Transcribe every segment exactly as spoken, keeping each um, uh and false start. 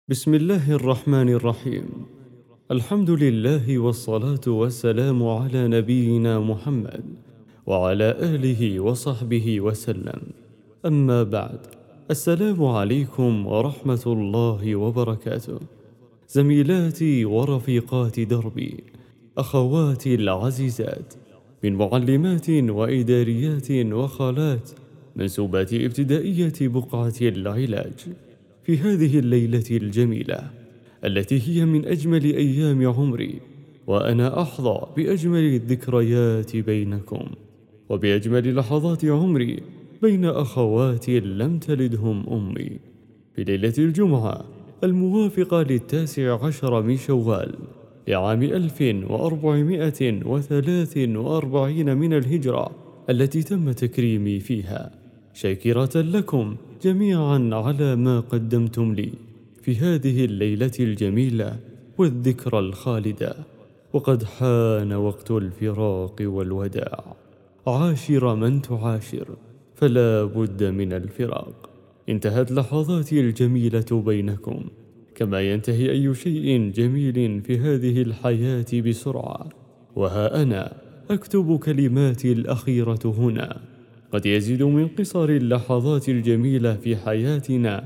بسم الله الرحمن الرحيم. الحمد لله والصلاة والسلام على نبينا محمد وعلى آله وصحبه وسلم. أما بعد، السلام عليكم ورحمة الله وبركاته. زميلاتي ورفيقات دربي، أخواتي العزيزات، من معلمات وإداريات وخالات، منسوبات ابتدائية بقعة العلاج، في هذه الليلة الجميلة التي هي من أجمل أيام عمري، وأنا أحظى بأجمل الذكريات بينكم وبأجمل لحظات عمري بين أخوات لم تلدهم أمي، في ليلة الجمعة الموافقة للتاسع عشر من شوال لعام ألف وأربعمائة وثلاث وأربعين من الهجرة، التي تم تكريمي فيها، شاكرة لكم جميعا على ما قدمتم لي في هذه الليلة الجميلة والذكرى الخالدة. وقد حان وقت الفراق والوداع، عاشر من تعاشر فلا بد من الفراق. انتهت لحظاتي الجميلة بينكم، كما ينتهي أي شيء جميل في هذه الحياة بسرعة، وها أنا أكتب كلماتي الأخيرة هنا. قد يزيد من قصر اللحظات الجميلة في حياتنا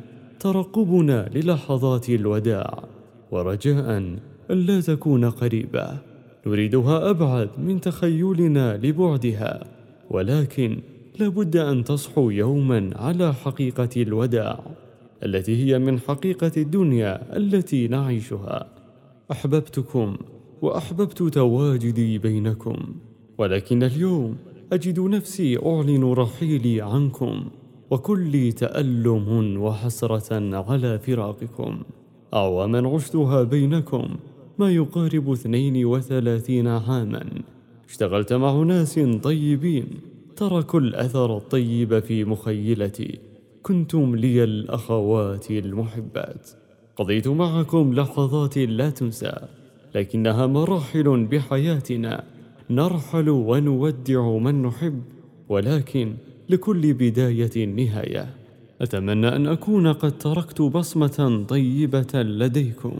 ترقبنا للحظات الوداع، ورجاء ألا تكون قريبة نريدها أبعد من تخيلنا لبعدها، ولكن لابد أن تصحو يوما على حقيقة الوداع التي هي من حقيقة الدنيا التي نعيشها. أحببتكم وأحببت تواجدي بينكم، ولكن اليوم أجد نفسي أعلن رحيلي عنكم، وكلي تألم وحسرة على فراقكم. أعواما عشتها بينكم ما يقارب اثنين وثلاثين عاما، اشتغلت مع ناس طيبين تركوا الأثر الطيب في مخيلتي، كنتم لي الأخوات المحبات. قضيت معكم لحظات لا تنسى، لكنها مراحل بحياتنا، نرحل ونودع من نحب، ولكن لكل بداية نهاية. أتمنى أن أكون قد تركت بصمة طيبة لديكم،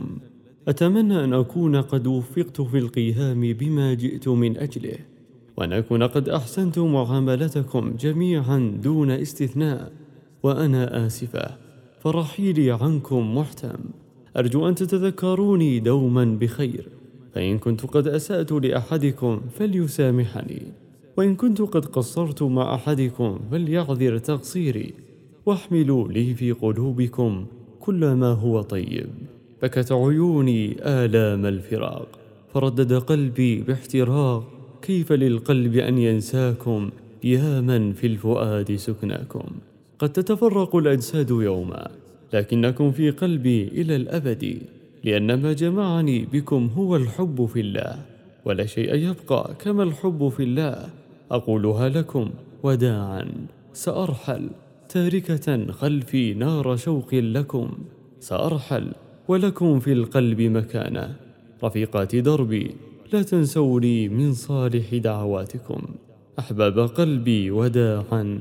أتمنى أن أكون قد وفقت في القيام بما جئت من أجله، وأن أكون قد أحسنت معاملتكم جميعا دون استثناء. وأنا آسفة، فرحيلي عنكم محتم، أرجو أن تتذكروني دوما بخير، فإن كنت قد أسأت لأحدكم فليسامحني، وإن كنت قد قصرت مع أحدكم فليعذر تقصيري، واحملوا لي في قلوبكم كل ما هو طيب. بكت عيوني آلام الفراق، فردد قلبي باحتراق، كيف للقلب أن ينساكم يا من في الفؤاد سكناكم. قد تتفرق الأجساد يوما، لكنكم في قلبي إلى الأبد، لأن ما جمعني بكم هو الحب في الله، ولا شيء يبقى كما الحب في الله. أقولها لكم وداعا، سأرحل تاركة خلفي نار شوق لكم، سأرحل ولكم في القلب مكانة. رفيقات دربي، لا تنسوني من صالح دعواتكم. أحباب قلبي وداعا،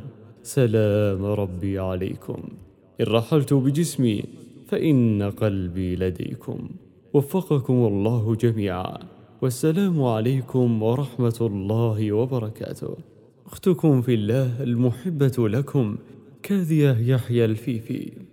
سلام ربي عليكم. إن رحلت بجسمي فإن قلبي لديكم. وفقكم الله جميعا، والسلام عليكم ورحمة الله وبركاته. أختكم في الله المحبة لكم، كاذية يحيى الفيفي.